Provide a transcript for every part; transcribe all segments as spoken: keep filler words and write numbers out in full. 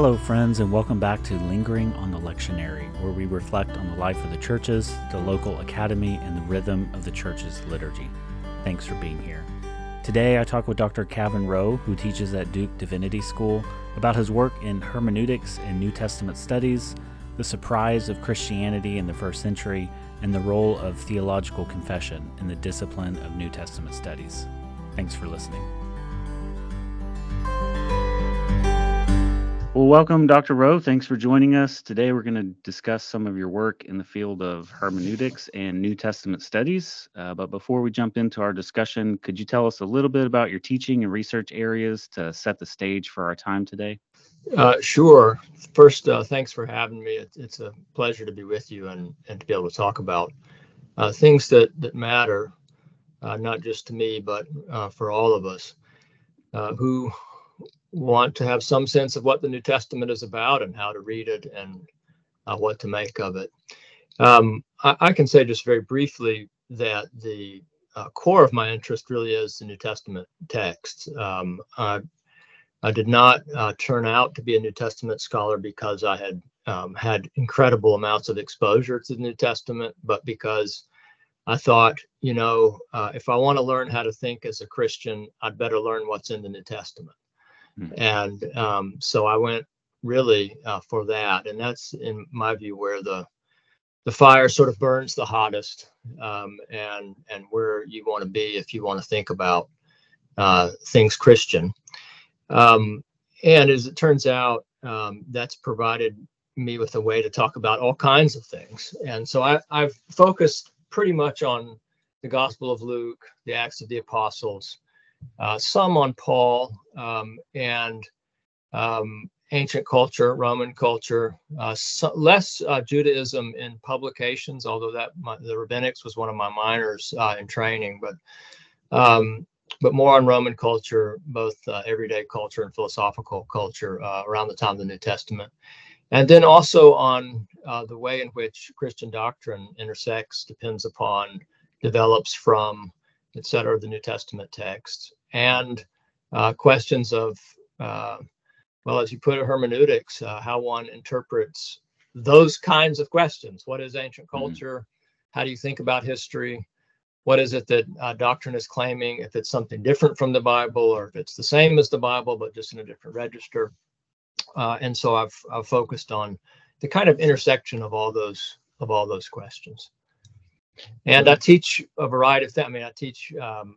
Hello, friends, and welcome back to Lingering on the Lectionary, where we reflect on the life of the churches, the local academy, and the rhythm of the church's liturgy. Thanks for being here. Today, I talk with Doctor Kavin Rowe, who teaches at Duke Divinity School, about his work in hermeneutics and New Testament studies, the surprise of Christianity in the first century, and the role of theological confession in the discipline of New Testament studies. Thanks for listening. Well, welcome, Doctor Rowe. Thanks for joining us. Today, we're going to discuss some of your work in the field of hermeneutics and New Testament studies. Uh, but before we jump into our discussion, could you tell us a little bit about your teaching and research areas to set the stage for our time today? Uh, sure. First, uh, thanks for having me. It, it's a pleasure to be with you and, and to be able to talk about uh, things that, that matter, uh, not just to me, but uh, for all of us uh, who want to have some sense of what the New Testament is about and how to read it and uh, what to make of it. Um, I, I can say just very briefly that the uh, core of my interest really is the New Testament texts. Um, I, I did not uh, turn out to be a New Testament scholar because I had um, had incredible amounts of exposure to the New Testament, but because I thought, you know, uh, if I want to learn how to think as a Christian, I'd better learn what's in the New Testament. And um, so I went really uh, for that. And that's, in my view, where the the fire sort of burns the hottest um, and, and where you want to be if you want to think about uh, things Christian. Um, and as it turns out, um, that's provided me with a way to talk about all kinds of things. And so I, I've focused pretty much on the Gospel of Luke, the Acts of the Apostles, Uh, some on Paul um, and um, ancient culture, Roman culture, uh, so less uh, Judaism in publications, although that my, the rabbinics was one of my minors uh, in training, but um, but more on Roman culture, both uh, everyday culture and philosophical culture uh, around the time of the New Testament. And then also on uh, the way in which Christian doctrine intersects, depends upon, develops from, et cetera, the New Testament text, and uh, questions of, uh, well, as you put it, hermeneutics, uh, how one interprets those kinds of questions. What is ancient culture? Mm-hmm. How do you think about history? What is it that uh, doctrine is claiming? If it's something different from the Bible, or if it's the same as the Bible, but just in a different register. Uh, and so I've, I've focused on the kind of intersection of all those, of all those questions. And I teach a variety of things. I mean, I teach um,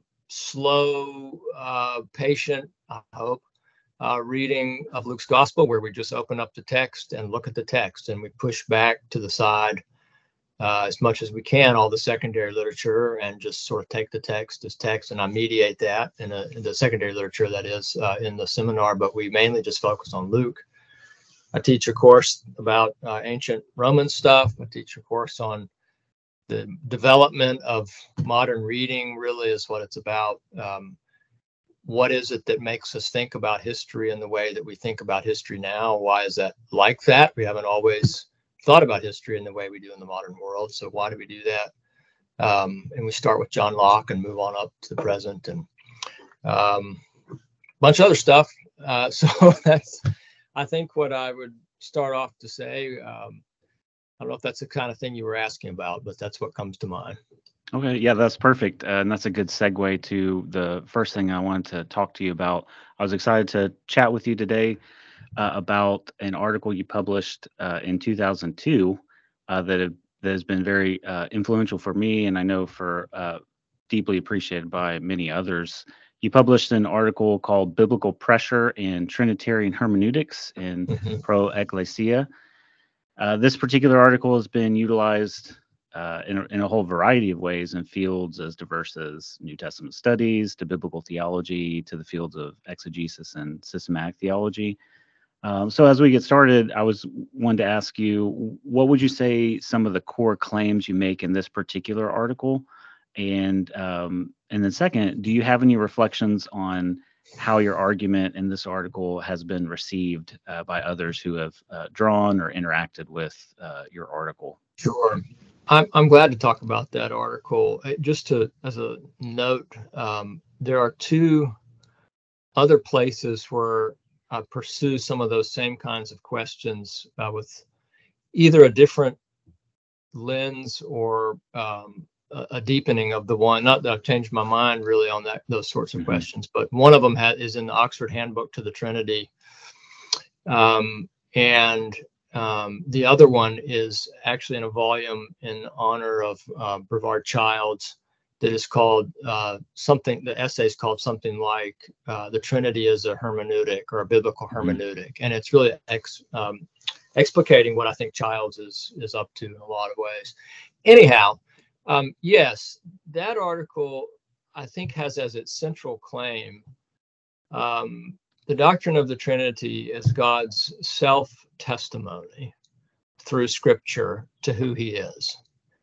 slow, uh, patient, I hope, uh, reading of Luke's Gospel, where we just open up the text and look at the text, and we push back to the side uh, as much as we can all the secondary literature, and just sort of take the text as text. And I mediate that in, a, in the secondary literature, that is, uh, in the seminar, but we mainly just focus on Luke. I teach a course about uh, ancient Roman stuff. I teach a course on the development of modern reading, really is what it's about. Um, what is it that makes us think about history in the way that we think about history now? Why is that like that? We haven't always thought about history in the way we do in the modern world. So why do we do that? Um, and we start with John Locke and move on up to the present, and um, a bunch of other stuff. Uh, so that's, I think, what I would start off to say. Um, I don't know if that's the kind of thing you were asking about, but that's what comes to mind. Okay, yeah, that's perfect. Uh, and that's a good segue to the first thing I wanted to talk to you about. I was excited to chat with you today uh, about an article you published uh, in two thousand two uh, that, have, that has been very uh, influential for me, and I know for uh, deeply appreciated by many others. You published an article called Biblical Pressure in Trinitarian Hermeneutics in mm-hmm. Pro Ecclesia. Uh, this particular article has been utilized uh, in, a, in a whole variety of ways in fields as diverse as New Testament studies, to biblical theology, to the fields of exegesis and systematic theology. Um, so as we get started, I was wanted to ask you, what would you say some of the core claims you make in this particular article? And um, and then second, do you have any reflections on how your argument in this article has been received uh, by others who have uh, drawn or interacted with uh, your article? Sure. I'm, I'm glad to talk about that article. Just to, as a note, um, there are two other places where uh, pursue some of those same kinds of questions uh, with either a different lens or um, a, a deepening of the one. Not that I've changed my mind really on that those sorts of mm-hmm. questions, but one of them ha- is in the Oxford Handbook to the Trinity, um, and um, the other one is actually in a volume in honor of uh, Brevard Childs that is called uh, something. The essay is called something like uh, "The Trinity is a Hermeneutic" or a Biblical Hermeneutic, mm-hmm. and it's really ex, um, explicating what I think Childs is is up to in a lot of ways. Anyhow, um, yes, that article I think has as its central claim um, the doctrine of the Trinity as God's self-testimony through Scripture to who He is,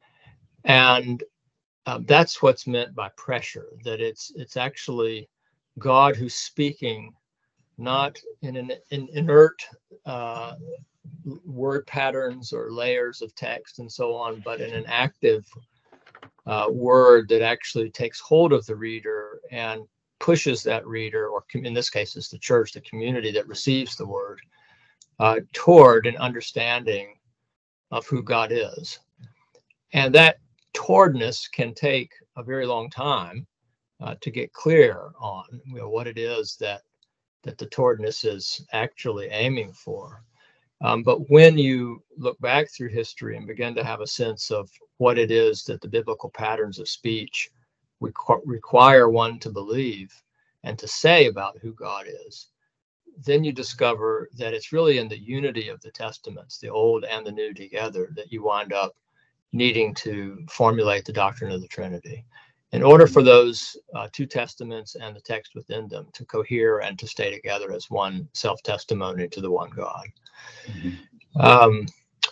and um, that's what's meant by pressure. That it's it's actually God who's speaking, not in an in inert uh, word patterns or layers of text and so on, but in an active uh, word that actually takes hold of the reader and pushes that reader, or in this case, it's the church, the community that receives the word, uh, toward an understanding of who God is. And that towardness can take a very long time uh, to get clear on, you know, what it is that that the towardness is actually aiming for. Um, but when you look back through history and begin to have a sense of what it is that the biblical patterns of speech requ- require one to believe and to say about who God is, then you discover that it's really in the unity of the testaments, the Old and the New together, that you wind up needing to formulate the doctrine of the Trinity. In order for those uh, two testaments and the text within them to cohere and to stay together as one self-testimony to the one God. Mm-hmm. Um,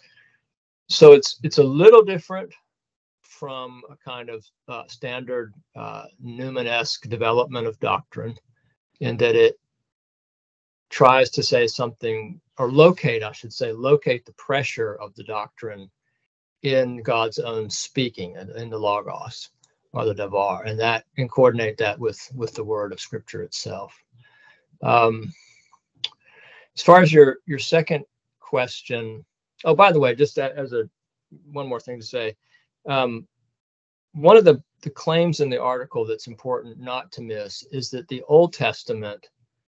so it's it's a little different from a kind of uh, standard uh, Newman-esque development of doctrine, in that it tries to say something, or locate, I should say, locate the pressure of the doctrine in God's own speaking, in, in the Logos, or the Davar, and that and coordinate that with with the word of Scripture itself. Um, as far as your your second question, oh, by the way, just as a one more thing to say, um, one of the the claims in the article that's important not to miss is that the Old Testament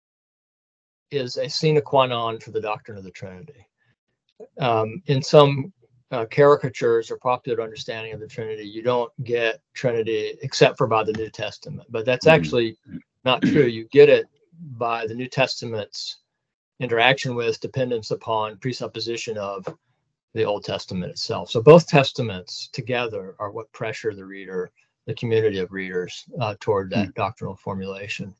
is a sine qua non for the doctrine of the Trinity. Um, in some Uh, caricatures or popular understanding of the Trinity, you don't get Trinity except for by the New Testament, but that's actually not true. You get it by the New Testament's interaction with, dependence upon, presupposition of the Old Testament itself. So both testaments together are what pressure the reader, the community of readers, uh, toward that mm. doctrinal formulation.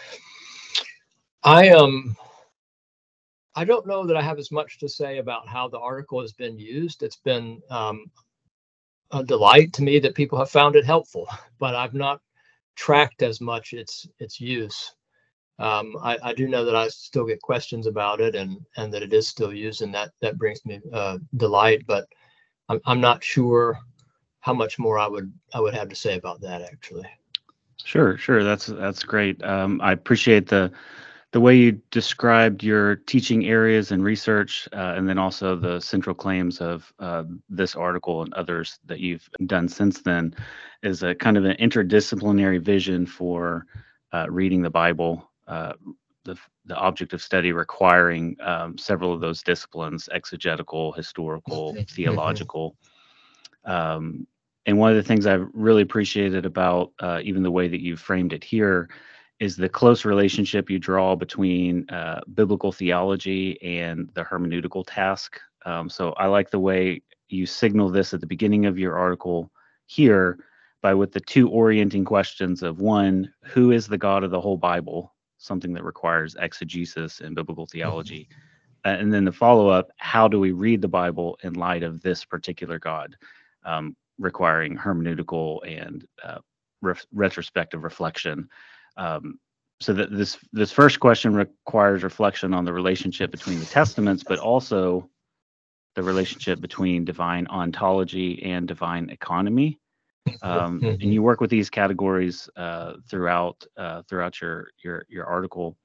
I um. I don't know that I have as much to say about how the article has been used. It's been um, a delight to me that people have found it helpful, but I've not tracked as much its its use. Um, I, I do know that I still get questions about it, and and that it is still used, and that that brings me uh, delight. But I'm I'm not sure how much more I would I would have to say about that actually. Sure, sure. That's that's great. Um, I appreciate the. the way you described your teaching areas and research, uh, and then also the central claims of uh, this article and others that you've done since then, is a kind of an interdisciplinary vision for uh, reading the Bible, uh, the, the object of study requiring um, several of those disciplines: exegetical, historical, theological. Um, and one of the things I've really appreciated about uh, even the way that you framed it here is the close relationship you draw between uh, biblical theology and the hermeneutical task. Um, so I like the way you signal this at the beginning of your article here by with the two orienting questions of, one, who is the God of the whole Bible, something that requires exegesis and biblical theology. Mm-hmm. Uh, and then the follow-up, how do we read the Bible in light of this particular God, um, requiring hermeneutical and uh, re- retrospective reflection. Um, so that this this first question requires reflection on the relationship between the testaments, but also the relationship between divine ontology and divine economy. Um, mm-hmm. And you work with these categories uh, throughout uh, throughout your your your article.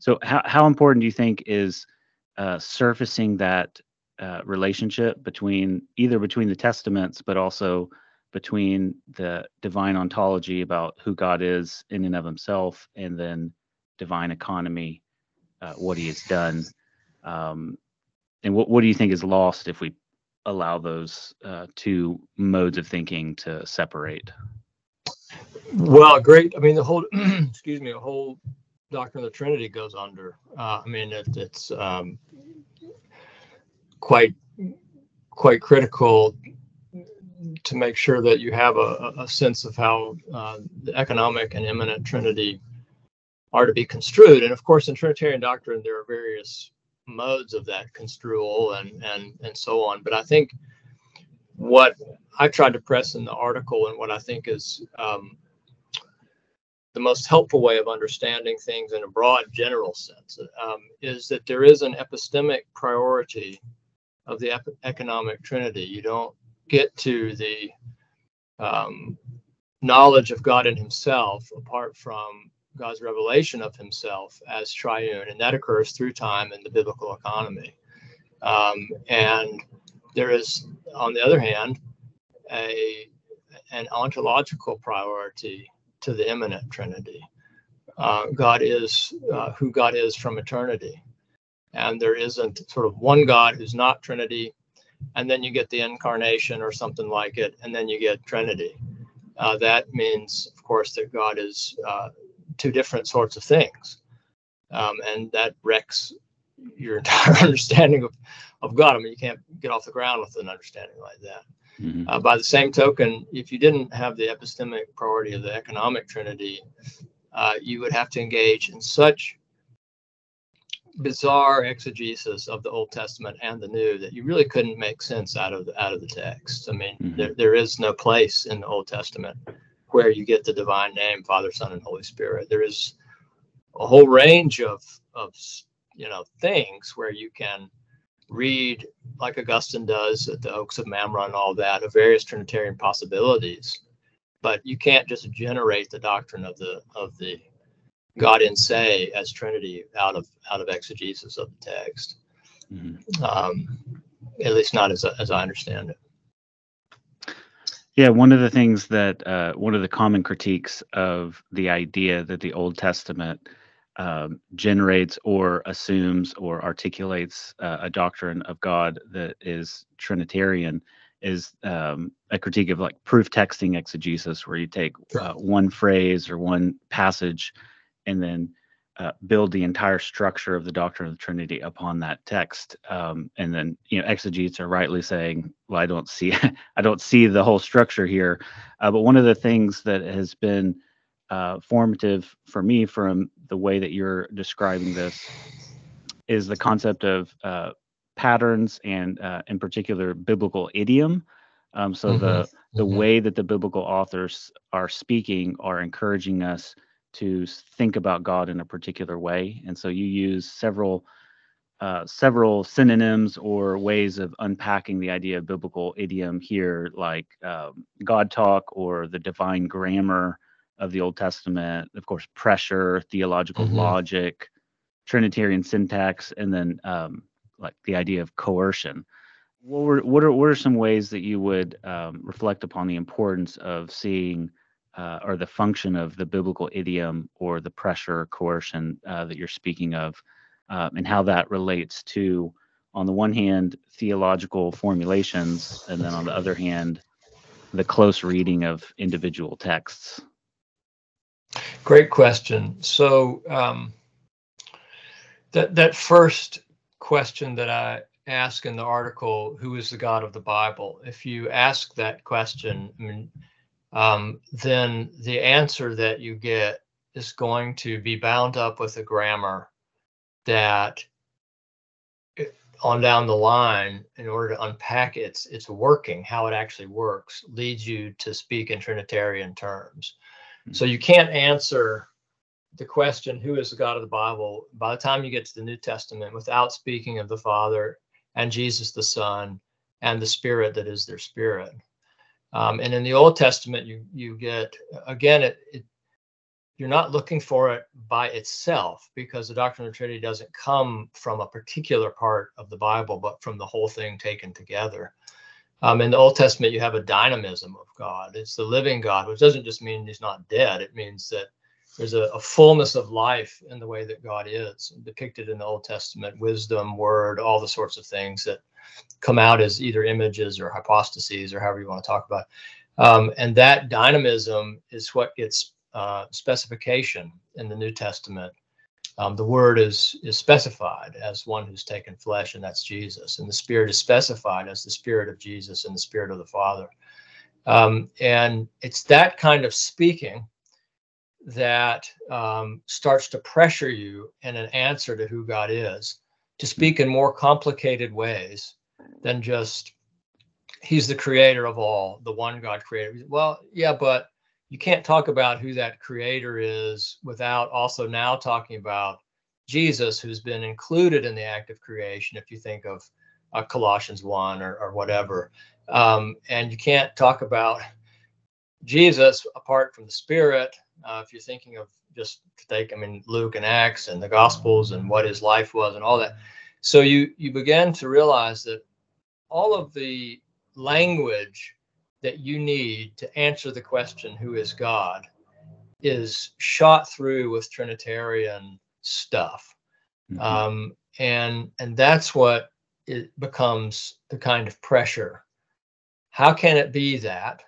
So how how important do you think is uh, surfacing that uh, relationship between either between the testaments, but also between the divine ontology about who God is in and of Himself, and then divine economy, uh, what He has done, um, and what what do you think is lost if we allow those uh, two modes of thinking to separate? Well, great. I mean, the whole, excuse me, the whole doctrine of the Trinity goes under. Uh, I mean, it, it's um, quite quite critical to make sure that you have a, a sense of how uh, the economic and immanent Trinity are to be construed. And of course, in Trinitarian doctrine, there are various modes of that construal and and and so on. But I think what I tried to press in the article, and what I think is um, the most helpful way of understanding things in a broad general sense, um, is that there is an epistemic priority of the ep- economic Trinity. You don't get to the um, knowledge of God in Himself apart from God's revelation of Himself as triune, and that occurs through time in the biblical economy. Um, and there is, on the other hand, a an ontological priority to the immanent Trinity. Uh, God is uh, who God is from eternity, and there isn't sort of one God who's not Trinity, and then you get the incarnation or something like it, and then you get Trinity. Uh, that means, of course, that God is uh, two different sorts of things, um, and that wrecks your entire understanding of, of God. I mean, you can't get off the ground with an understanding like that. Mm-hmm. Uh, by the same token, if you didn't have the epistemic priority of the economic Trinity, uh, you would have to engage in such bizarre exegesis of the Old Testament and the New that you really couldn't make sense out of the, out of the text. I mean, Mm-hmm. there, there is no place in the Old Testament where you get the divine name, Father, Son, and Holy Spirit. There is a whole range of of you know things where you can read, like Augustine does at the Oaks of Mamre and all that, of various Trinitarian possibilities, but you can't just generate the doctrine of the of the God in se as Trinity out of out of exegesis of the text. Mm-hmm. Um, at least not as as I understand it. Yeah, one of the things that uh, one of the common critiques of the idea that the Old Testament um, generates or assumes or articulates uh, a doctrine of God that is Trinitarian is um, a critique of like proof texting exegesis, where you take uh, one phrase or one passage and then uh, build the entire structure of the doctrine of the Trinity upon that text. Um, and then, you know, exegetes are rightly saying, well, I don't see, I don't see the whole structure here. Uh, but one of the things that has been uh, formative for me from the way that you're describing this is the concept of uh, patterns and, uh, in particular, biblical idiom. Um, so Mm-hmm. the the Mm-hmm. way that the biblical authors are speaking are encouraging us to think about God in a particular way. And so you use several uh, several synonyms or ways of unpacking the idea of biblical idiom here, like um, God talk or the divine grammar of the Old Testament, of course, pressure, theological Mm-hmm. logic, Trinitarian syntax, and then um, like the idea of coercion. What were what are what are some ways that you would um, reflect upon the importance of seeing uh, or the function of the biblical idiom or the pressure coercion uh, that you're speaking of, uh, and how that relates to, on the one hand, theological formulations, and then on the other hand, the close reading of individual texts? Great question. So um, that that first question that I ask in the article, who is the God of the Bible? If you ask that question, I mean, um, then the answer that you get is going to be bound up with a grammar that on down the line, in order to unpack its its working, how it actually works, leads you to speak in Trinitarian terms. Mm. So you can't answer the question, who is the God of the Bible, by the time you get to the New Testament, without speaking of the Father and Jesus the Son and the Spirit that is their Spirit. Um, and in the Old Testament, you you get, again, it, it you're not looking for it by itself, because the doctrine of the Trinity doesn't come from a particular part of the Bible, but from the whole thing taken together. Um, in the Old Testament, you have a dynamism of God. It's the living God, which doesn't just mean he's not dead. It means that there's a, a fullness of life in the way that God is depicted in the Old Testament: wisdom, word, all the sorts of things that come out as either images or hypostases, or however you want to talk about it. Um, and that dynamism is what gets uh, specification in the New Testament. Um, the Word is is specified as one who's taken flesh, and that's Jesus. And the Spirit is specified as the Spirit of Jesus and the Spirit of the Father. Um, and it's that kind of speaking that um, starts to pressure you in an answer to who God is, to speak in more complicated ways than just, he's the creator of all, the one God created. Well, yeah, but you can't talk about who that creator is without also now talking about Jesus, who's been included in the act of creation, if you think of uh, Colossians one or, or whatever. Um, and you can't talk about Jesus apart from the Spirit. Uh, if you're thinking of just take, I mean, Luke and Acts and the Gospels and what his life was and all that. So you you begin to realize that all of the language that you need to answer the question, who is God, is shot through with Trinitarian stuff. Mm-hmm. Um, and, and that's what it becomes the kind of pressure. How can it be that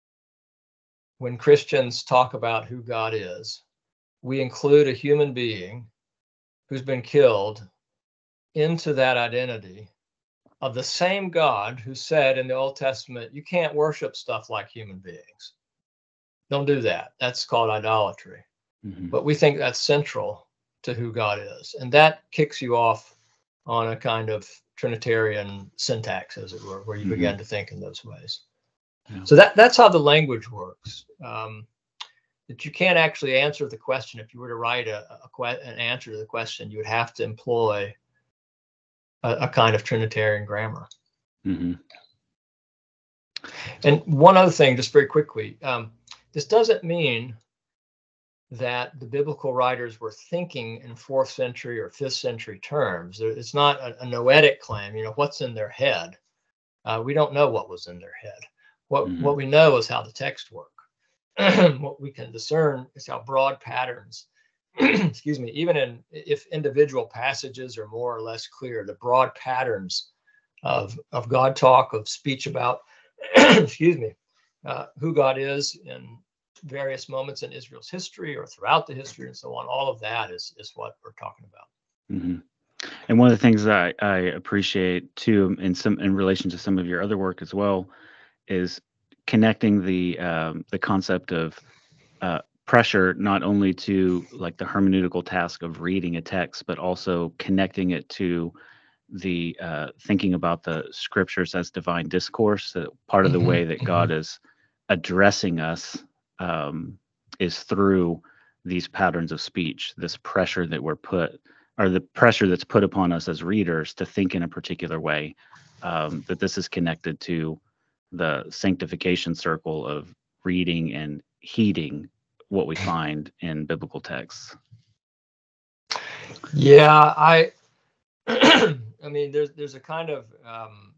when Christians talk about who God is, we include a human being who's been killed into that identity of the same God who said in the Old Testament, you can't worship stuff like human beings. Don't do that. That's called idolatry. Mm-hmm. But we think that's central to who God is. And that kicks you off on a kind of Trinitarian syntax, as it were, where you mm-hmm. begin to think in those ways. Yeah. So that, that's how the language works. Um, that you can't actually answer the question. If you were to write a, a que- an answer to the question, you would have to employ a, a kind of Trinitarian grammar. Mm-hmm. And one other thing, just very quickly, um, this doesn't mean that the biblical writers were thinking in fourth century or fifth century terms. It's not a, a noetic claim, you know, what's in their head. Uh, we don't know what was in their head. What, mm-hmm. what we know is how the text work. What we can discern is how broad patterns, excuse me, even in if individual passages are more or less clear, the broad patterns of, of God talk, of speech about, excuse me, uh, who God is in various moments in Israel's history or throughout the history and so on, all of that is, is what we're talking about. Mm-hmm. And one of the things that I, I appreciate too, in some in relation to some of your other work as well, is connecting the um, the concept of uh, pressure not only to like the hermeneutical task of reading a text, but also connecting it to the uh, thinking about the scriptures as divine discourse. That part of the mm-hmm. way that God is addressing us um, is through these patterns of speech, this pressure that we're put, or the pressure that's put upon us as readers to think in a particular way, um, that this is connected to the sanctification circle of reading and heeding what we find in biblical texts. Yeah, I I mean, there's there's a kind of um,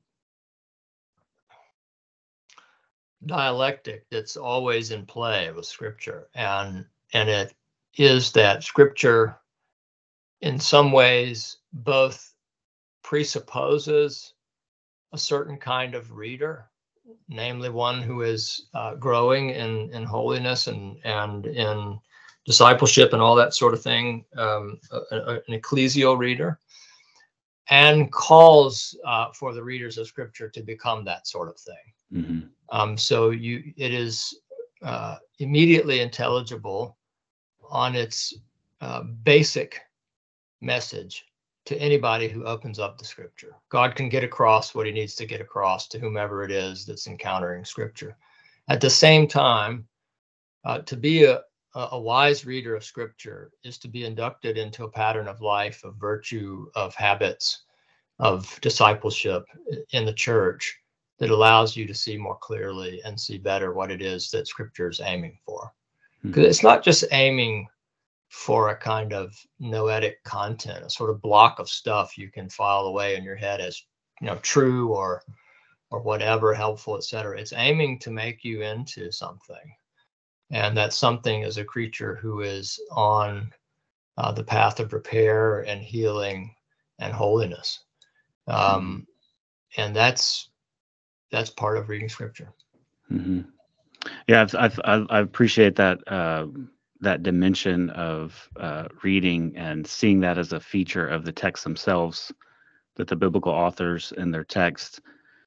dialectic that's always in play with Scripture, and and it is that Scripture in some ways both presupposes a certain kind of reader, namely one who is uh, growing in, in holiness and, and in discipleship and all that sort of thing, um, a, a, an ecclesial reader, and calls uh, for the readers of Scripture to become that sort of thing. Mm-hmm. Um, so you, it is uh, immediately intelligible on its uh, basic message to anybody who opens up the Scripture. God can get across what he needs to get across to whomever it is that's encountering Scripture. At the same time, uh, to be a, a wise reader of Scripture is to be inducted into a pattern of life, of virtue, of habits, of discipleship in the church that allows you to see more clearly and see better what it is that Scripture is aiming for. Because it's not just aiming for a kind of noetic content, a sort of block of stuff you can file away in your head as, you know, true or or whatever, helpful, et cetera. It's aiming to make you into something. And that something is a creature who is on uh, the path of repair and healing and holiness. Um, mm-hmm. And that's that's part of reading Scripture. Mm-hmm. Yeah, I've, I've, I appreciate that uh, that dimension of uh, reading and seeing that as a feature of the texts themselves, that the biblical authors in their text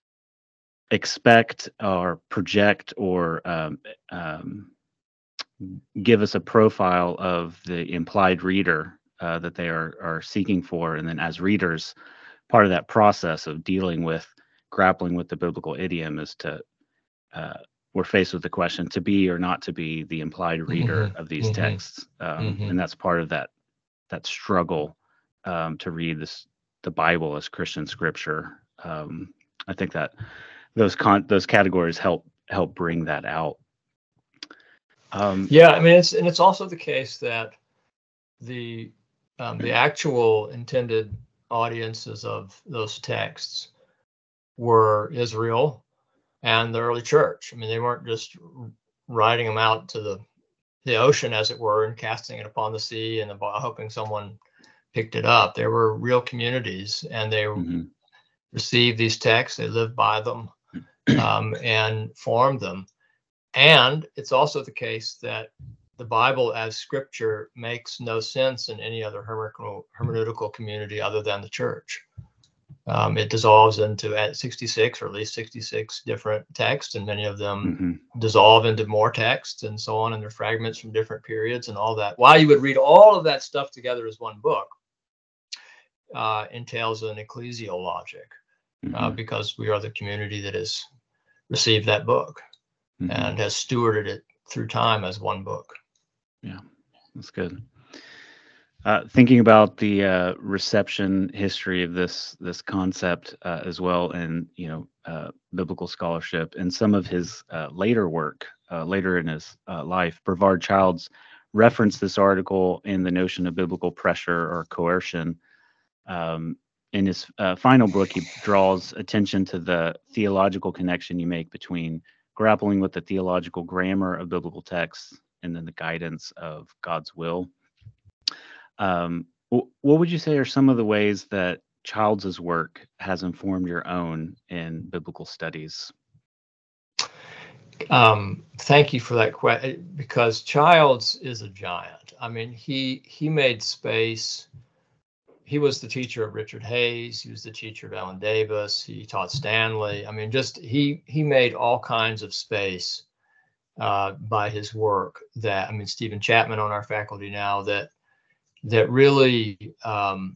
expect or project or um, um, give us a profile of the implied reader uh, that they are are seeking for, and then as readers, part of that process of dealing with, grappling with the biblical idiom is to uh, we're faced with the question to be or not to be the implied reader mm-hmm. of these mm-hmm. texts, um, mm-hmm. and that's part of that that struggle um, to read this the Bible as Christian scripture. Um, I think that those con those categories help help bring that out. Um, yeah, I mean, it's and it's also the case that the um, the actual intended audiences of those texts were Israel and the early church. I mean, they weren't just writing them out to the the ocean, as it were, and casting it upon the sea and the, hoping someone picked it up. There were real communities, and they mm-hmm. received these texts, they lived by them, um, and formed them. And it's also the case that the Bible as scripture makes no sense in any other hermeneutical, hermeneutical community other than the church. Um, it dissolves into at sixty-six or at least sixty-six different texts, and many of them mm-hmm. dissolve into more texts and so on, and they're fragments from different periods and all that. Why you would read all of that stuff together as one book uh, entails an ecclesial logic, mm-hmm. uh, because we are the community that has received that book mm-hmm. and has stewarded it through time as one book. Yeah, that's good. Uh, thinking about the uh, reception history of this this concept uh, as well, and you know, uh, biblical scholarship, and some of his uh, later work, uh, later in his uh, life, Brevard Childs referenced this article in the notion of biblical pressure or coercion. Um, in his uh, final book, he draws attention to the theological connection you make between grappling with the theological grammar of biblical texts and then the guidance of God's will. Um, what would you say are some of the ways that Childs's work has informed your own in biblical studies? Um, thank you for that question, because Childs is a giant. I mean, he he made space. He was the teacher of Richard Hayes. He was the teacher of Ellen Davis. He taught Stanley. I mean, just he he made all kinds of space uh, by his work. That I mean, Stephen Chapman on our faculty now that. that really um,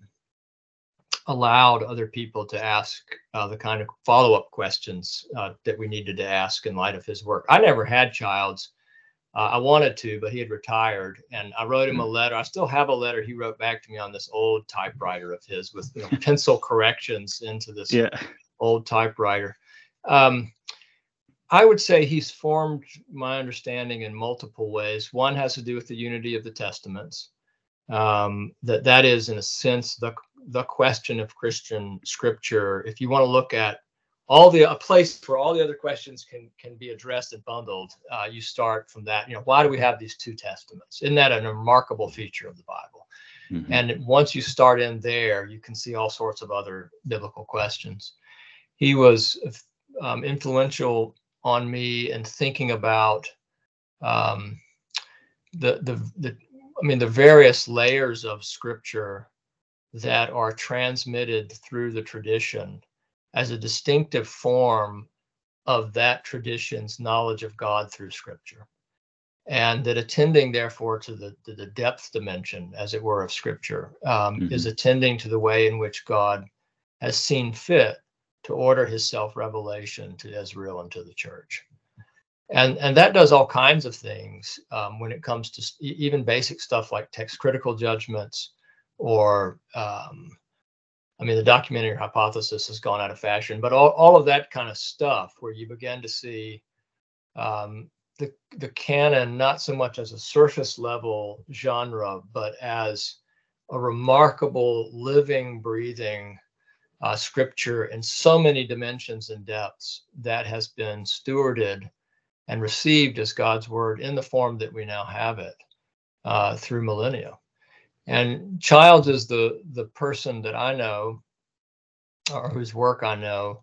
allowed other people to ask uh, the kind of follow-up questions uh, that we needed to ask in light of his work. I never had Childs. Uh, I wanted to, but he had retired, and I wrote him a letter. I still have a letter he wrote back to me on this old typewriter of his with you know, pencil corrections into this yeah. old typewriter. Um, I would say he's formed my understanding in multiple ways. One has to do with the unity of the Testaments. Um, that that is, in a sense, the the question of Christian scripture. If you want to look at all the a place where all the other questions can can be addressed and bundled, uh, you start from that. You know, why do we have these two testaments? Isn't that a remarkable feature of the Bible? Mm-hmm. And once you start in there, you can see all sorts of other biblical questions. He was um, influential on me in thinking about um, the the the. I mean, the various layers of scripture that are transmitted through the tradition as a distinctive form of that tradition's knowledge of God through scripture. And that attending, therefore, to the, to the depth dimension, as it were, of scripture um, mm-hmm. is attending to the way in which God has seen fit to order his self-revelation to Israel and to the church. And and that does all kinds of things um, when it comes to even basic stuff like text critical judgments, or um, I mean, the documentary hypothesis has gone out of fashion, but all, all of that kind of stuff where you begin to see um, the the canon not so much as a surface level genre, but as a remarkable living, breathing uh, scripture in so many dimensions and depths that has been stewarded and received as God's word in the form that we now have it uh, through millennia. And Childs is the the person that I know, or whose work I know,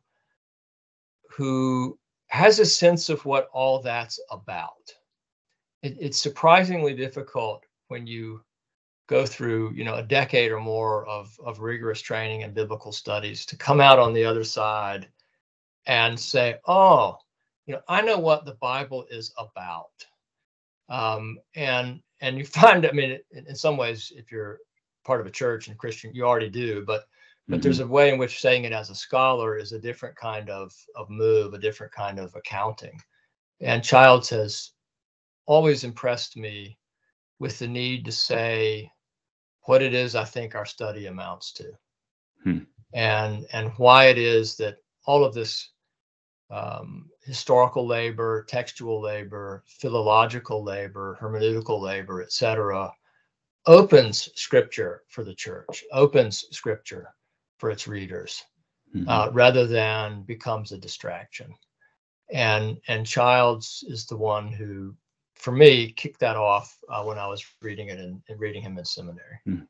who has a sense of what all that's about. It, it's surprisingly difficult when you go through, you know, a decade or more of, of rigorous training and biblical studies to come out on the other side and say, oh, you know, I know what the Bible is about. Um, and and you find, I mean, in, in some ways, if you're part of a church and Christian, you already do, but but there's a way in which saying it as a scholar is a different kind of, of move, a different kind of accounting. And Childs has always impressed me with the need to say what it is I think our study amounts to, hmm. and and why it is that all of this um, historical labor, textual labor, philological labor, hermeneutical labor, et cetera, opens Scripture for the church, opens Scripture for its readers, Mm-hmm. uh, rather than becomes a distraction. And and Childs is the one who, for me, kicked that off uh, when I was reading it and, and reading him in seminary. Mm.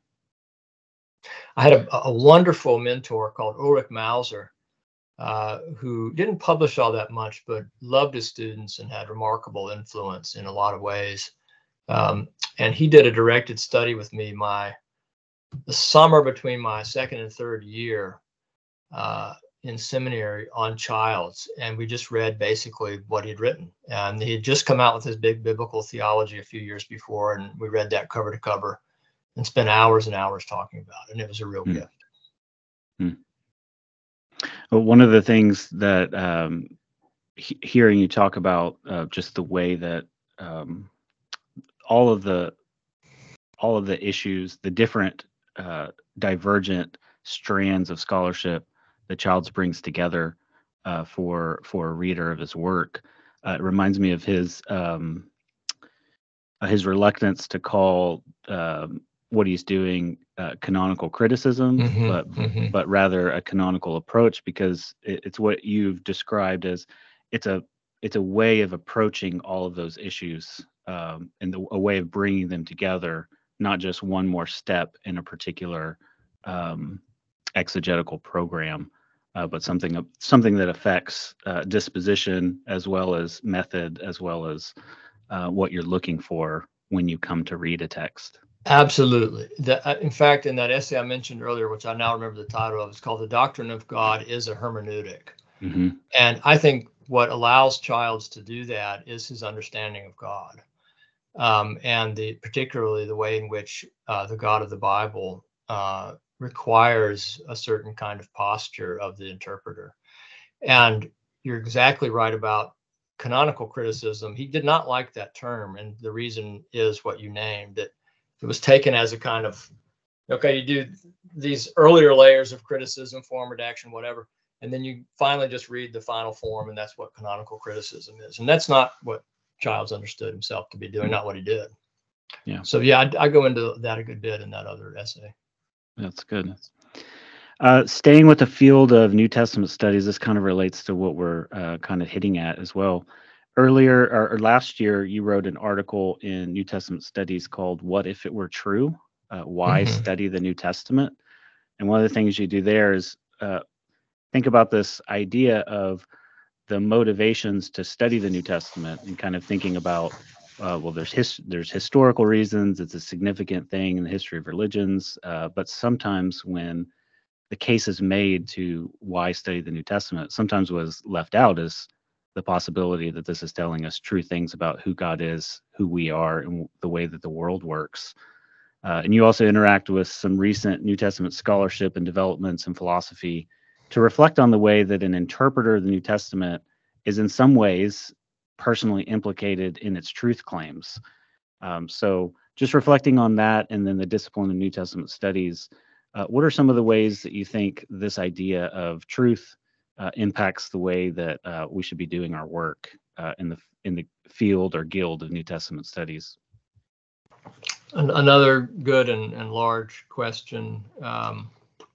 I had a, a wonderful mentor called Ulrich Mauser, uh, who didn't publish all that much, but loved his students and had remarkable influence in a lot of ways. Um, and he did a directed study with me my the summer between my second and third year uh, in seminary on Childs, and we just read basically what he'd written. And he had just come out with his big biblical theology a few years before, and we read that cover to cover and spent hours and hours talking about it, and it was a real Mm. gift. Mm. Well, one of the things that um, he- hearing you talk about uh, just the way that um, all of the all of the issues, the different uh, divergent strands of scholarship that Childs brings together uh, for for a reader of his work, uh, it reminds me of his um, uh, his reluctance to call um, what he's doing uh, canonical criticism, Mm-hmm, but mm-hmm. but rather a canonical approach, because it, it's what you've described as it's a it's a way of approaching all of those issues um, and the, a way of bringing them together, not just one more step in a particular um, exegetical program, uh, but something something that affects uh, disposition as well as method, as well as uh, what you're looking for when you come to read a text. Absolutely. The, uh, in fact, in that essay I mentioned earlier, which I now remember the title of, it's called "The Doctrine of God is a Hermeneutic." Mm-hmm. And I think what allows Childs to do that is his understanding of God, um, and the particularly the way in which uh, the God of the Bible uh, requires a certain kind of posture of the interpreter. And you're exactly right about canonical criticism. He did not like that term, and the reason is what you named, that it was taken as a kind of, okay, you do these earlier layers of criticism, form, redaction, whatever, and then you finally just read the final form, and that's what canonical criticism is. And that's not what Childs understood himself to be doing, not what he did. Yeah. So yeah, I, I go into that a good bit in that other essay. That's good. Uh, staying with the field of New Testament studies, this kind of relates to what we're uh, kind of hitting at as well. Earlier or, or last year, you wrote an article in New Testament Studies called "What If It Were True? Uh, Why Mm-hmm. Study the New Testament?" And one of the things you do there is uh, think about this idea of the motivations to study the New Testament, and kind of thinking about, uh, well, there's his, there's historical reasons. It's a significant thing in the history of religions, uh, but sometimes when the case is made to why study the New Testament, sometimes was left out is the possibility that this is telling us true things about who God is, who we are, and the way that the world works. Uh, and you also interact with some recent New Testament scholarship and developments in philosophy to reflect on the way that an interpreter of the New Testament is in some ways personally implicated in its truth claims. Um, so just reflecting on that, and then the discipline of New Testament studies, uh, what are some of the ways that you think this idea of truth uh, impacts the way that uh, we should be doing our work uh, in the in the field or guild of New Testament studies? An- another good and, and large question. Um,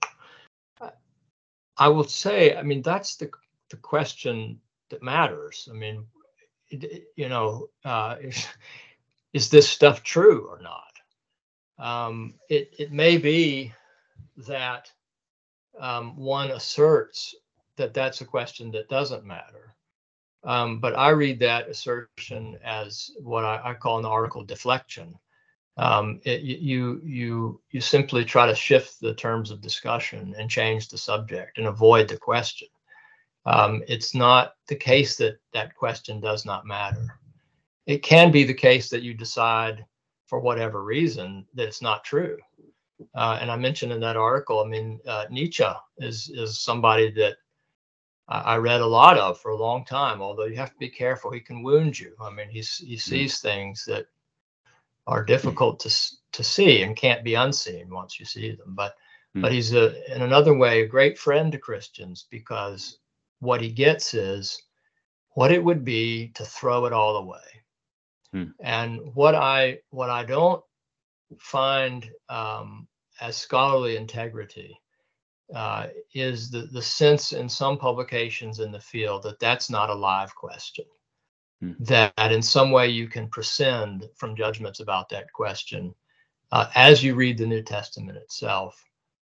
I will say, I mean, that's the the question that matters. I mean, it, you know, uh, is, is this stuff true or not? Um, it it may be that um, one asserts that that's a question that doesn't matter. Um, but I read that assertion as what I, I call an article deflection. Um, it, you you you simply try to shift the terms of discussion and change the subject and avoid the question. Um, it's not the case that that question does not matter. It can be the case that you decide for whatever reason that it's not true. Uh, and I mentioned in that article, I mean, uh, Nietzsche is is somebody that I read a lot of for a long time, although you have to be careful. He can wound you. I mean, he's, he sees mm. things that are difficult to to see and can't be unseen once you see them. But mm. but he's a, in another way, a great friend to Christians, because what he gets is what it would be to throw it all away. Mm. And what I what I don't find um, as scholarly integrity Uh, is the, the sense in some publications in the field that that's not a live question, hmm. that in some way you can prescind from judgments about that question uh, as you read the New Testament itself,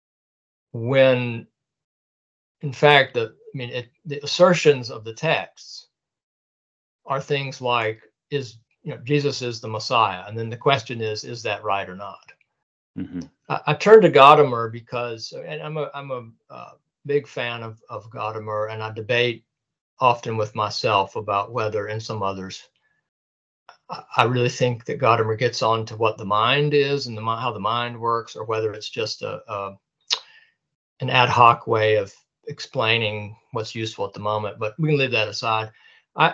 when in fact, the, I mean, it, the assertions of the texts are things like, is, you know, Jesus is the Messiah. And then the question is, is that right or not? Mm-hmm. I, I turned to Gadamer because, and I'm a I'm a uh, big fan of of Gadamer, and I debate often with myself about whether, and some others, I, I really think that Gadamer gets on to what the mind is and the how the mind works, or whether it's just a, a an ad hoc way of explaining what's useful at the moment. But we can leave that aside. I.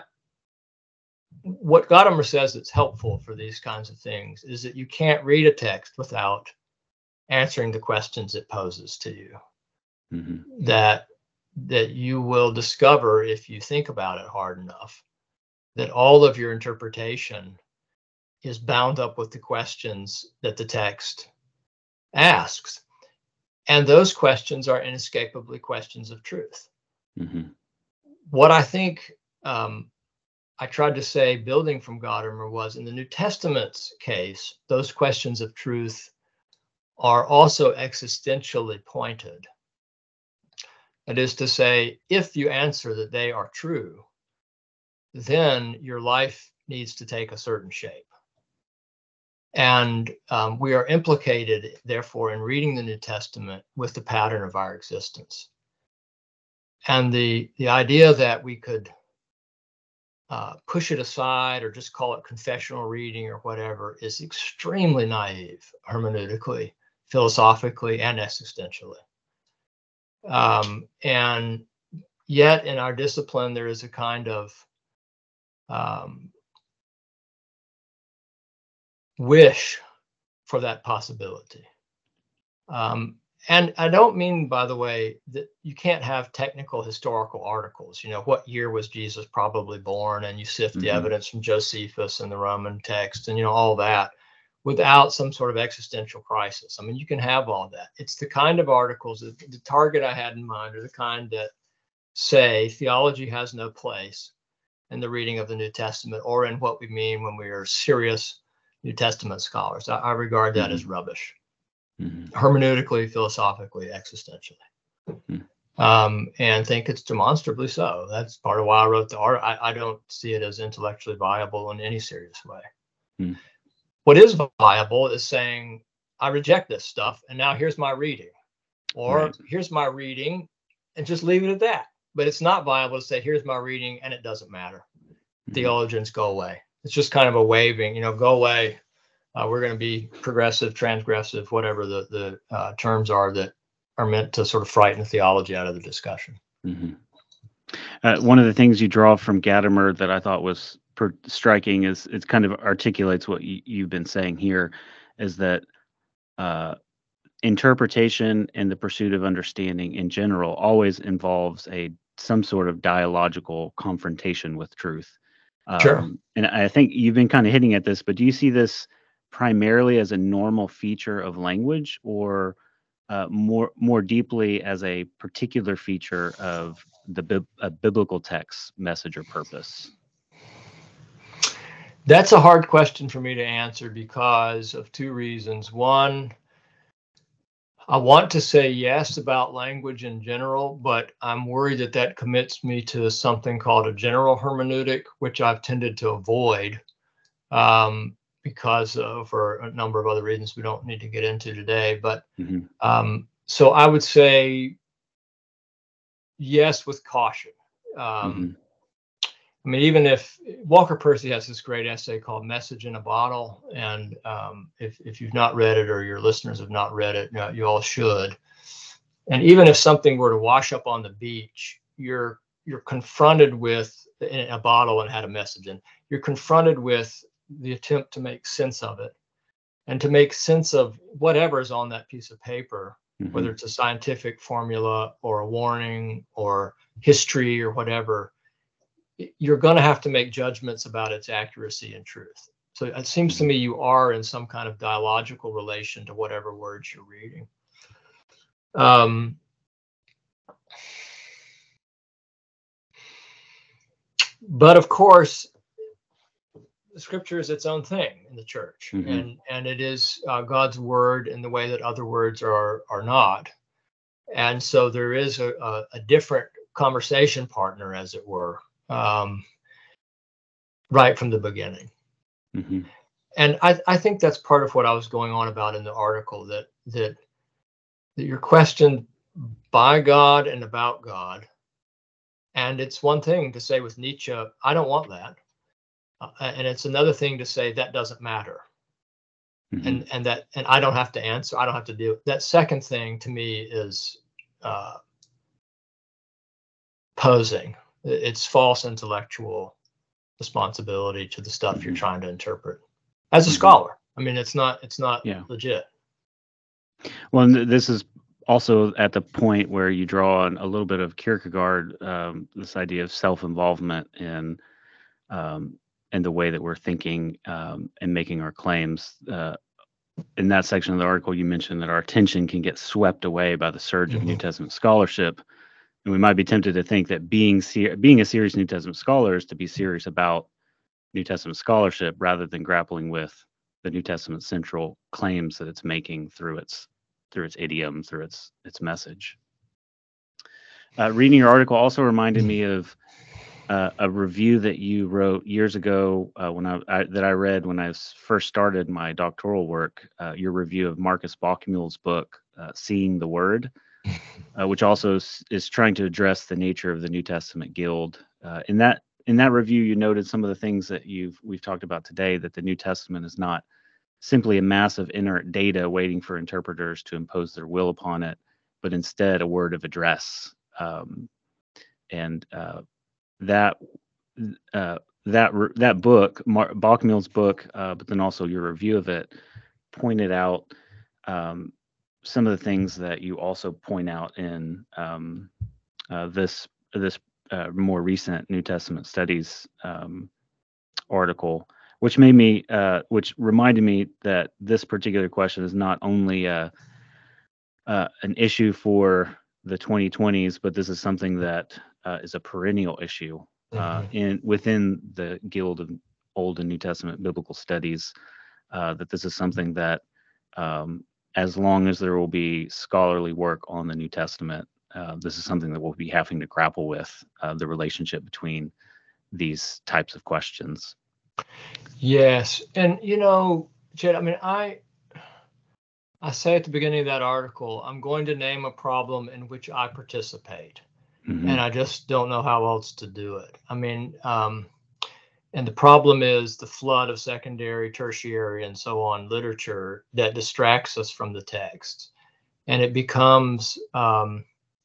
What Gadamer says that's helpful for these kinds of things is that you can't read a text without answering the questions it poses to you. Mm-hmm. That that you will discover, if you think about it hard enough, that all of your interpretation is bound up with the questions that the text asks. And those questions are inescapably questions of truth. Mm-hmm. What I think um, I tried to say, building from Gadamer, was in the New Testament's case, those questions of truth are also existentially pointed. That is to say, if you answer that they are true, then your life needs to take a certain shape. And um, we are implicated, therefore, in reading the New Testament with the pattern of our existence. And the, the idea that we could Uh, push it aside or just call it confessional reading or whatever is extremely naive hermeneutically, philosophically, and existentially. Um, and yet in our discipline, there is a kind of um, wish for that possibility. Um, And I don't mean, by the way, that you can't have technical historical articles. You know, what year was Jesus probably born? And you sift mm-hmm. the evidence from Josephus and the Roman text and, you know, all that without some sort of existential crisis. I mean, you can have all that. It's the kind of articles, that the target I had in mind are the kind that say theology has no place in the reading of the New Testament or in what we mean when we are serious New Testament scholars. I, I regard that mm-hmm. as rubbish. Mm-hmm. Hermeneutically, philosophically, existentially, mm-hmm. um, and think it's demonstrably so. That's part of why I wrote the art. I, I don't see it as intellectually viable in any serious way. Mm-hmm. What is viable is saying, I reject this stuff, and now here's my reading, or right. here's my reading, and just leave it at that. But it's not viable to say, here's my reading, and it doesn't matter. Mm-hmm. Theologians, go away. It's just kind of a waving, you know, go away. Uh, we're going to be progressive, transgressive, whatever the, the uh, terms are that are meant to sort of frighten theology out of the discussion. Mm-hmm. Uh, one of the things you draw from Gadamer that I thought was per- striking is it kind of articulates what you, you've been saying here, is that uh, interpretation and the pursuit of understanding in general always involves a some sort of dialogical confrontation with truth. Sure. Um, and I think you've been kind of hitting at this, but do you see this primarily as a normal feature of language, or uh, more more deeply as a particular feature of the bib- a biblical text message or purpose? That's a hard question for me to answer because of two reasons. One, I want to say yes about language in general, but I'm worried that that commits me to something called a general hermeneutic, which I've tended to avoid um, because of, for a number of other reasons we don't need to get into today. But Hmm. um, so I would say yes with caution. Um, Hmm. I mean, even if Walker Percy has this great essay called Message in a Bottle, and um, if, if you've not read it or your listeners have not read it, you know, you all should. And even if something were to wash up on the beach, you're you're confronted with in a bottle and had a message in, you're confronted with the attempt to make sense of it and to make sense of whatever is on that piece of paper, Hmm. whether it's a scientific formula or a warning or history or whatever. You're going to have to make judgments about its accuracy and truth. So it seems to Hmm. me you are in some kind of dialogical relation to whatever words you're reading. Um, but of course, the scripture is its own thing in the church, Hmm. and and it is uh, God's word in the way that other words are are not. And so there is a, a, a different conversation partner, as it were, um, right from the beginning. Hmm. And I, I think that's part of what I was going on about in the article, that that that you're questioned by God and about God. And it's one thing to say with Nietzsche, I don't want that. Uh, and it's another thing to say that doesn't matter. Hmm. And and that and I don't have to answer. I don't have to do it. That second thing to me is uh, posing. It's false intellectual responsibility to the stuff you're Hmm. trying to interpret as a Hmm. scholar. I mean, it's not it's not Yeah. legit. Well, and th- this is also at the point where you draw on a little bit of Kierkegaard, um, this idea of self-involvement in um, in the way that we're thinking um, and making our claims. Uh, in that section of the article, you mentioned that our attention can get swept away by the surge of New Mhm. Testament scholarship, and we might be tempted to think that being ser- being a serious New Testament scholar is to be serious about New Testament scholarship rather than grappling with the New Testament central claims that it's making through its through its idiom, through its its message. Uh, reading your article also reminded me of uh, a review that you wrote years ago uh, when I, I that I read when I s- first started my doctoral work. Uh, your review of Marcus Bockmuel's book, uh, "Seeing the Word," uh, which also s- is trying to address the nature of the New Testament Guild. Uh, in that in that review, you noted some of the things that you've we've talked about today. That the New Testament is not simply a mass of inert data waiting for interpreters to impose their will upon it, but instead a word of address. Um, and uh, that uh, that that book, Mar- Bachmill's book, uh, but then also your review of it, pointed out um, some of the things that you also point out in um, uh, this this uh, more recent New Testament studies um, article, which made me, uh, which reminded me that this particular question is not only uh, uh, an issue for the twenty twenties, but this is something that uh, is a perennial issue uh, Mhm. in within the Guild of Old and New Testament Biblical Studies. Uh, that this is something that, um, as long as there will be scholarly work on the New Testament, uh, this is something that we'll be having to grapple with uh, the relationship between these types of questions. Yes, and you know, Jed, I mean, I I say at the beginning of that article, I'm going to name a problem in which I participate, Hmm. and I just don't know how else to do it. I mean, um, and the problem is the flood of secondary, tertiary, and so on literature that distracts us from the text, and it becomes um,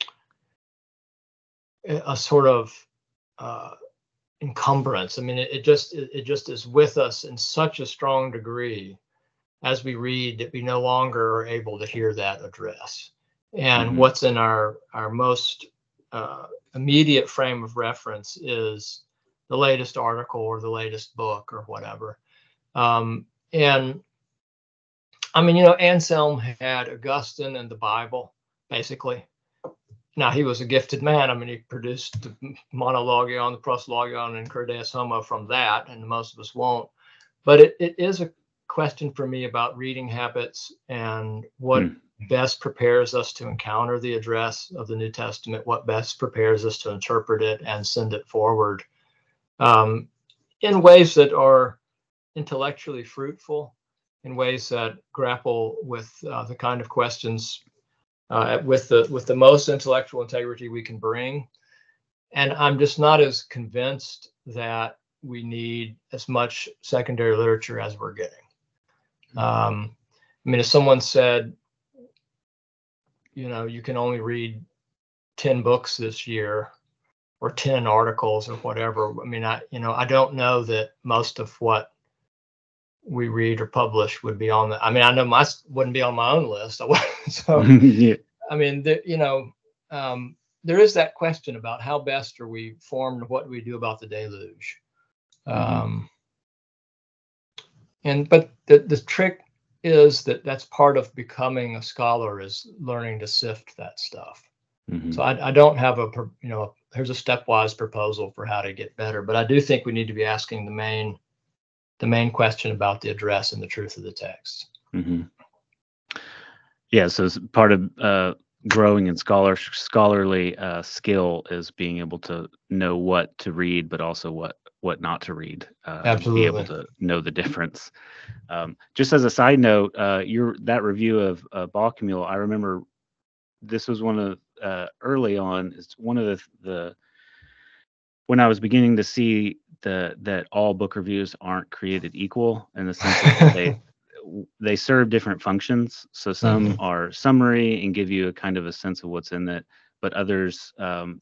a sort of uh, encumbrance. I mean, it, it just it, it just is with us in such a strong degree as we read that we no longer are able to hear that address. And Hmm. what's in our our most uh, immediate frame of reference is the latest article or the latest book or whatever. Um, and I mean, you know, Anselm had Augustine and the Bible, basically. Now, he was a gifted man. I mean, he produced the Monologion, the Proslogion, and Cur Deus Homo from that, and most of us won't. But it, it is a question for me about reading habits and what hmm. best prepares us to encounter the address of the New Testament, what best prepares us to interpret it and send it forward um, in ways that are intellectually fruitful, in ways that grapple with uh, the kind of questions uh, with the with the most intellectual integrity we can bring. And I'm just not as convinced that we need as much secondary literature as we're getting. Um, I mean, if someone said, you know, you can only read ten books this year or ten articles or whatever, I mean, I, you know, I don't know that most of what we read or publish would be on the, I mean, I know my wouldn't be on my own list. So, yeah. I mean, the, you know, um, there is that question about how best are we formed, what do we do about the deluge? Mm-hmm. Um, and, but the, the trick is that that's part of becoming a scholar, is learning to sift that stuff. Mm-hmm. So I, I don't have a, you know, here's a stepwise proposal for how to get better, but I do think we need to be asking the main the main question about the address and the truth of the text. Mm-hmm. Yeah, so it's part of uh, growing in scholar scholarly uh, skill is being able to know what to read, but also what what not to read. Uh, Absolutely. Be able to know the difference. Um, just as a side note, uh, your that review of uh, Baucamille, I remember this was one of uh, early on. It's one of the the when I was beginning to see the that all book reviews aren't created equal, in the sense that they they serve different functions. So some mm-hmm. are summary and give you a kind of a sense of what's in it, but others um,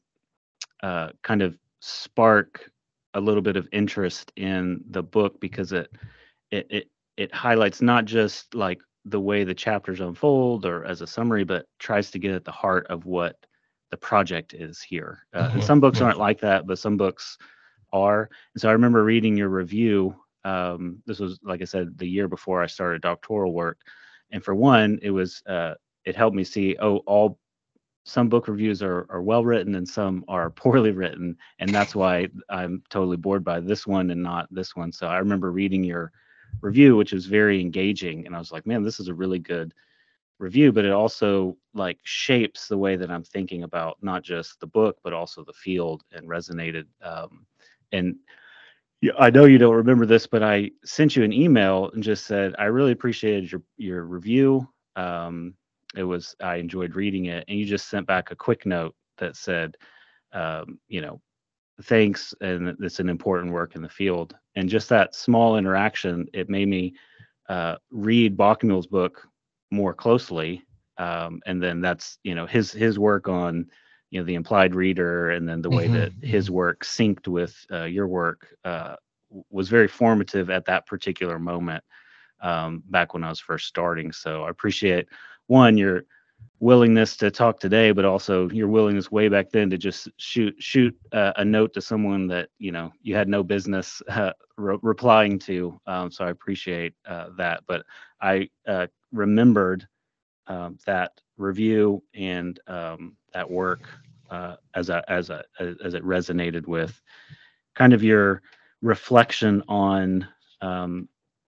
uh, kind of spark a little bit of interest in the book, because it it it, it highlights not just like the way the chapters unfold or as a summary, but tries to get at the heart of what the project is here. Uh, mm-hmm. And some books aren't like that, but some books are. And so I remember reading your review. Um, this was, like I said, the year before I started doctoral work. And for one, it was, uh, it helped me see, oh, all, some book reviews are, are well written and some are poorly written. And that's why I'm totally bored by this one and not this one. So I remember reading your review, which was very engaging. And I was like, man, this is a really good review, but it also like shapes the way that I'm thinking about not just the book, but also the field, and resonated. Um, and yeah, I know you don't remember this, but I sent you an email and just said, I really appreciated your, your review. Um, it was, I enjoyed reading it. And you just sent back a quick note that said, um, you know, thanks. And it's an important work in the field. And just that small interaction, it made me uh, read Baucamille's book more closely. Um, and then that's, you know, his, his work on, you know, the implied reader, and then the way mm-hmm. that his work synced with uh, your work uh, was very formative at that particular moment um, back when I was first starting. So I appreciate, one, your willingness to talk today, but also your willingness way back then to just shoot shoot uh, a note to someone that, you know, you had no business uh, re- replying to. Um, so I appreciate uh, that. But I uh, remembered um, that review and um, that work uh, as a as a as it resonated with kind of your reflection on um,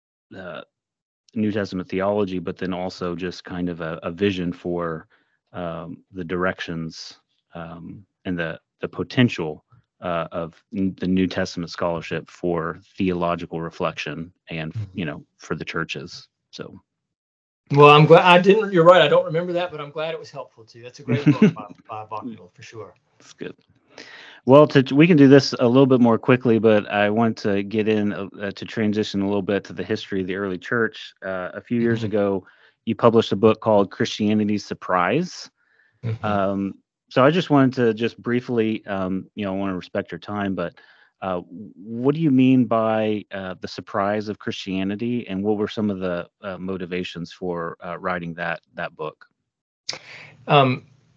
the New Testament theology, but then also just kind of a, a vision for um, the directions um, and the the potential uh, of n- the New Testament scholarship for theological reflection, and, you know, for the churches. So. Well, I'm glad I didn't. You're right. I don't remember that, but I'm glad it was helpful to you. That's a great book by, by Baucamille, for sure. That's good. Well, to, we can do this a little bit more quickly, but I want to get in uh, to transition a little bit to the history of the early church. Uh, a few years mm-hmm. ago, you published a book called Christianity's Surprise. Mm-hmm. Um, so I just wanted to just briefly, um, you know, I want to respect your time, but uh, what do you mean by uh, the surprise of Christianity, and what were some of the uh, motivations for uh, writing that that book? Um,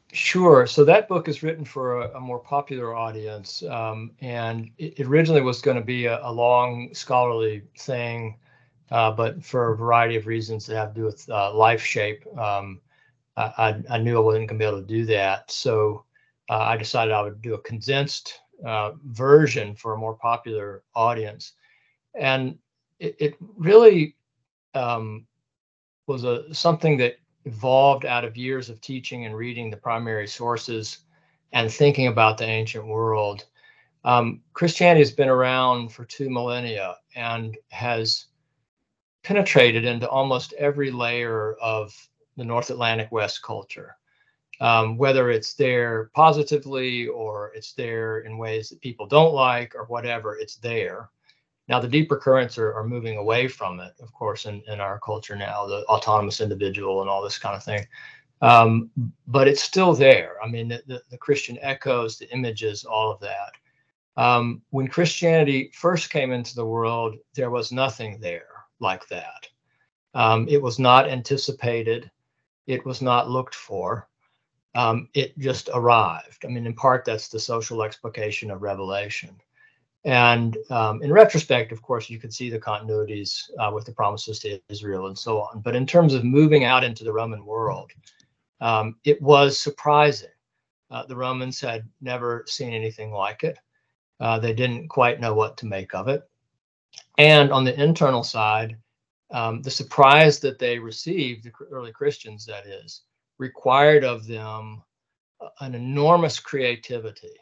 Sure. So that book is written for a, a more popular audience, um, and it, it originally was going to be a, a long scholarly thing, uh, but for a variety of reasons that have to do with uh, life shape, um, I, I, I knew I wasn't going to be able to do that. So uh, I decided I would do a condensed uh, version for a more popular audience, and it, it really um, was a something that evolved out of years of teaching and reading the primary sources and thinking about the ancient world. Um, Christianity has been around for two millennia and has penetrated into almost every layer of the North Atlantic West culture. Um, whether it's there positively or it's there in ways that people don't like or whatever, it's there. Now, the deeper currents are, are moving away from it, of course, in, in our culture now, the autonomous individual and all this kind of thing. Um, but it's still there. I mean, the, the, the Christian echoes, the images, all of that. Um, when Christianity first came into the world, there was nothing there like that. Um, it was not anticipated. It was not looked for. Um, it just arrived. I mean, in part, that's the social explication of Revelation. And um, in retrospect, of course, you could see the continuities uh, with the promises to Israel and so on. But in terms of moving out into the Roman world, um, it was surprising. Uh, the Romans had never seen anything like it. Uh, they didn't quite know what to make of it. And on the internal side, um, the surprise that they received, the early Christians, that is, required of them an enormous creativity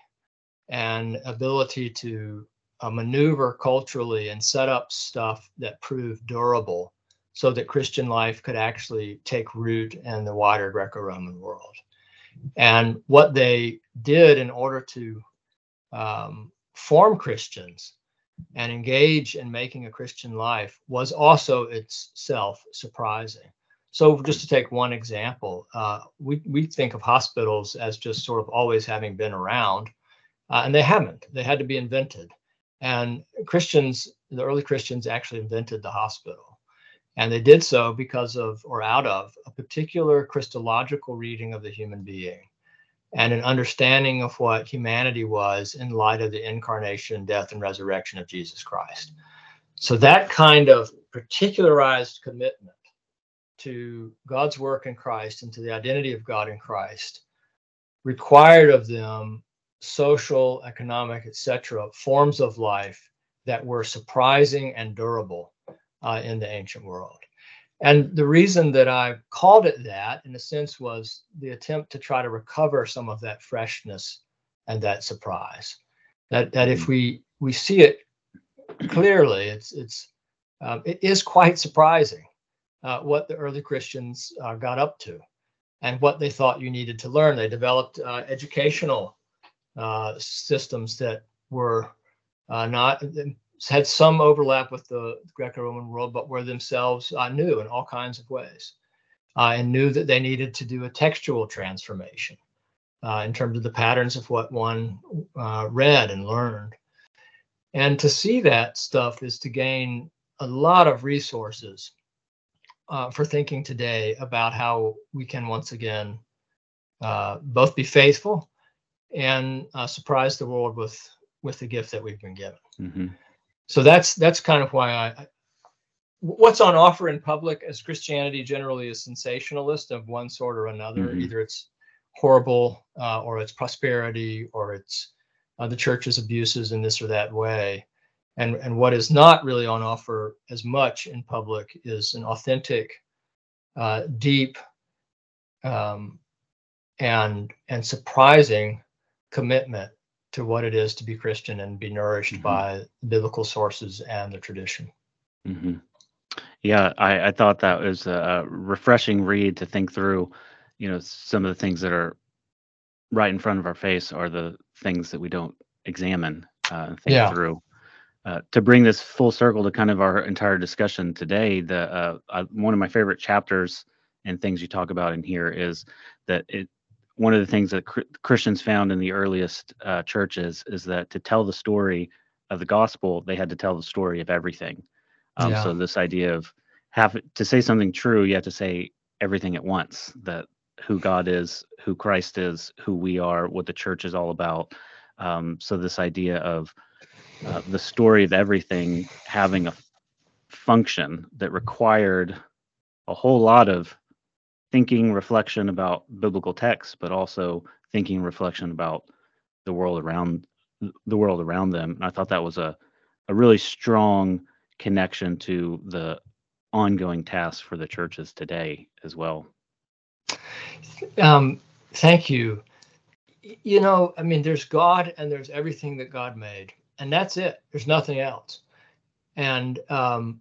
and ability to uh, maneuver culturally and set up stuff that proved durable so that Christian life could actually take root in the wider Greco-Roman world. And what they did in order to um, form Christians and engage in making a Christian life was also itself surprising. So just to take one example, uh, we, we think of hospitals as just sort of always having been around. Uh, and they haven't. They had to be invented. And Christians, the early Christians actually invented the hospital. And they did so because of, or out of, a particular Christological reading of the human being and an understanding of what humanity was in light of the incarnation, death, and resurrection of Jesus Christ. So that kind of particularized commitment to God's work in Christ and to the identity of God in Christ required of them social, economic, et cetera, forms of life that were surprising and durable uh, in the ancient world. And the reason that I called it that, in a sense, was the attempt to try to recover some of that freshness and that surprise. That that if we we see it clearly, it's it's um, it is quite surprising uh, what the early Christians uh, got up to and what they thought you needed to learn. They developed uh, educational uh, systems that were uh, not had some overlap with the Greco-Roman world, but were themselves uh, new in all kinds of ways, uh, and knew that they needed to do a textual transformation uh, in terms of the patterns of what one uh, read and learned. And to see that stuff is to gain a lot of resources uh, for thinking today about how we can once again uh, both be faithful and uh, surprise the world with with the gift that we've been given. Mm-hmm. So that's that's kind of why I, what's on offer in public as Christianity generally is sensationalist of one sort or another. Mm-hmm. Either it's horrible uh, or it's prosperity or it's uh, the church's abuses in this or that way. And, and what is not really on offer as much in public is an authentic, uh, deep, um, and and surprising commitment to what it is to be Christian and be nourished mm-hmm. by biblical sources and the tradition. Mm-hmm. Yeah, I, I thought that was a refreshing read to think through. You know, some of the things that are right in front of our face are the things that we don't examine uh, and think yeah. through. Uh, to bring this full circle to kind of our entire discussion today, the uh, uh, one of my favorite chapters and things you talk about in here is that it. One of the things that cr- Christians found in the earliest uh, churches is that to tell the story of the gospel, they had to tell the story of everything. Um, yeah. So this idea of have to say something true, you have to say everything at once. That who God is, who Christ is, who we are, what the church is all about. Um, so this idea of uh, the story of everything having a function that required a whole lot of thinking, reflection about biblical texts, but also thinking, reflection about the world around the world around them. And I thought that was a a really strong connection to the ongoing tasks for the churches today as well. Um, thank you. You know, I mean, there's God and there's everything that God made, and that's it. There's nothing else. And um,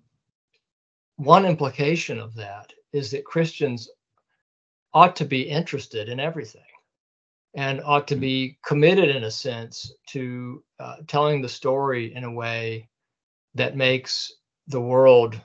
one implication of that is that Christians ought to be interested in everything and ought to be committed, in a sense, to uh, telling the story in a way that makes the world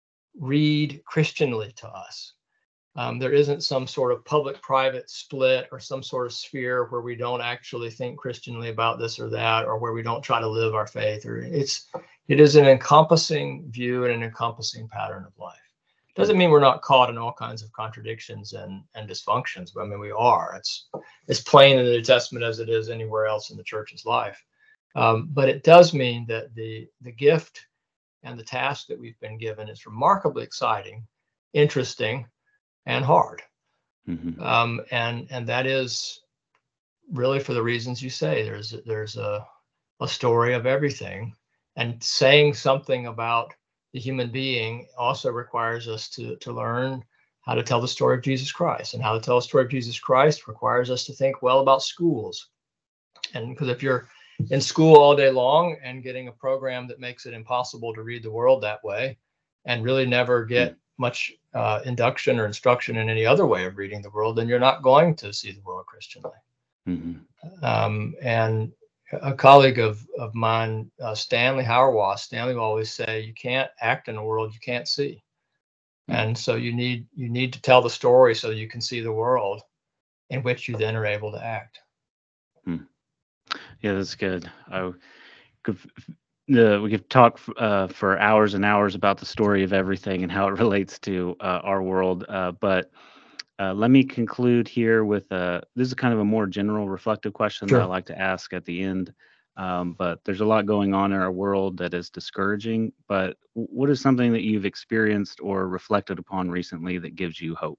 read Christianly to us. Um, there isn't some sort of public-private split or some sort of sphere where we don't actually think Christianly about this or that, or where we don't try to live our faith. Or it's it is an encompassing view and an encompassing pattern of life. Doesn't mean we're not caught in all kinds of contradictions and and dysfunctions, but I mean we are. It's it's plain in the New Testament as it is anywhere else in the church's life. Um, but it does mean that the the gift and the task that we've been given is remarkably exciting, interesting, and hard. Mm-hmm. Um, and and that is really for the reasons you say. There's there's a a story of everything, and saying something about the human being also requires us to to learn how to tell the story of Jesus Christ, and how to tell the story of Jesus Christ requires us to think well about schools. And because if you're in school all day long and getting a program that makes it impossible to read the world that way, and really never get mm. much uh, induction or instruction in any other way of reading the world, then you're not going to see the world Christianly. Mm-hmm. Um, and a colleague of of mine, uh, Stanley Hauerwas, Stanley will always say, you can't act in a world you can't see. Mm-hmm. And so you need you need to tell the story so you can see the world in which you then are able to act. Mm. Yeah, that's good. I could, uh, we could talk uh, for hours and hours about the story of everything and how it relates to uh, our world. Uh, but uh, let me conclude here with uh, this is kind of a more general reflective question Sure. that I like to ask at the end. Um, but there's a lot going on in our world that is discouraging. But what is something that you've experienced or reflected upon recently that gives you hope?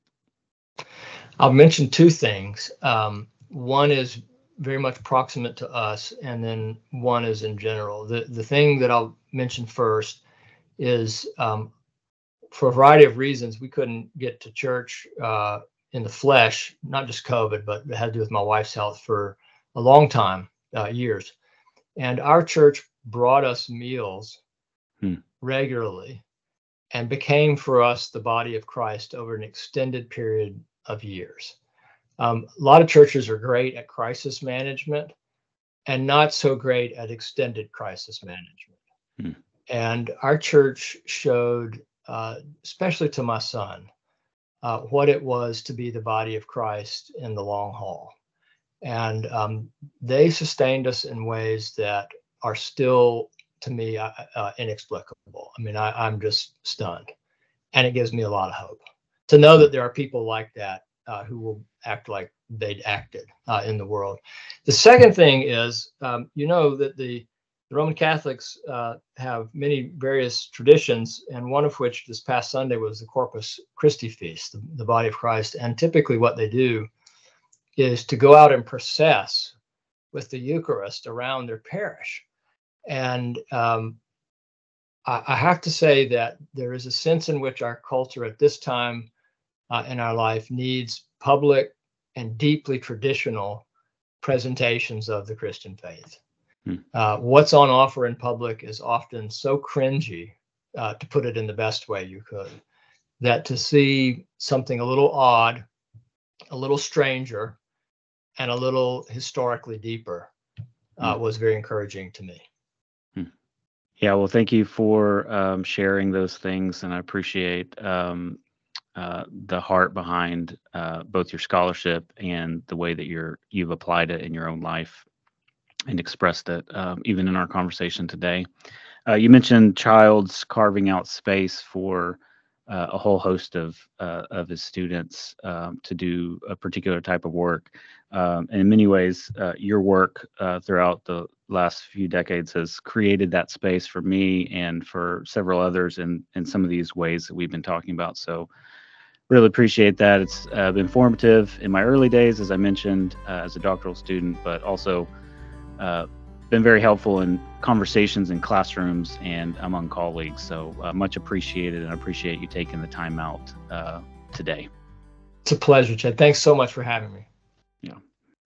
I'll mention two things. Um, one is very much proximate to us, and then one is in general. The the thing that I'll mention first is, um, for a variety of reasons, we couldn't get to church uh, in the flesh, not just COVID, but it had to do with my wife's health for a long time, uh, years. And our church brought us meals hmm. regularly and became for us the body of Christ over an extended period of years. Um, a lot of churches are great at crisis management and not so great at extended crisis management. Hmm. And our church showed, uh, especially to my son, uh, what it was to be the body of Christ in the long haul. And um, they sustained us in ways that are still, to me, uh, uh, inexplicable. I mean, I, I'm just stunned. And it gives me a lot of hope to know that there are people like that uh, who will act like they'd acted uh, in the world. The second thing is, um, you know, that the, the Roman Catholics uh, have many various traditions, and one of which this past Sunday was the Corpus Christi feast, the, the body of Christ. And typically what they do is to go out and process with the Eucharist around their parish. And um, I, I have to say that there is a sense in which our culture at this time uh, in our life needs public and deeply traditional presentations of the Christian faith. Hmm. Uh, what's on offer in public is often so cringy, uh, to put it in the best way you could, that to see something a little odd, a little stranger, and a little historically deeper uh, hmm. was very encouraging to me. Hmm. Yeah, well, thank you for um, sharing those things, and I appreciate um, Uh, the heart behind uh, both your scholarship and the way that you're you've applied it in your own life and expressed it, um, even in our conversation today. Uh, you mentioned Childs carving out space for uh, a whole host of uh, of his students um, to do a particular type of work. Um, and in many ways, uh, your work uh, throughout the last few decades has created that space for me and for several others in in some of these ways that we've been talking about. So really appreciate that. It's uh, been formative in my early days, as I mentioned, uh, as a doctoral student, but also uh, been very helpful in conversations in classrooms and among colleagues. So uh, much appreciated, and I appreciate you taking the time out uh, today. It's a pleasure, Chad. Thanks so much for having me.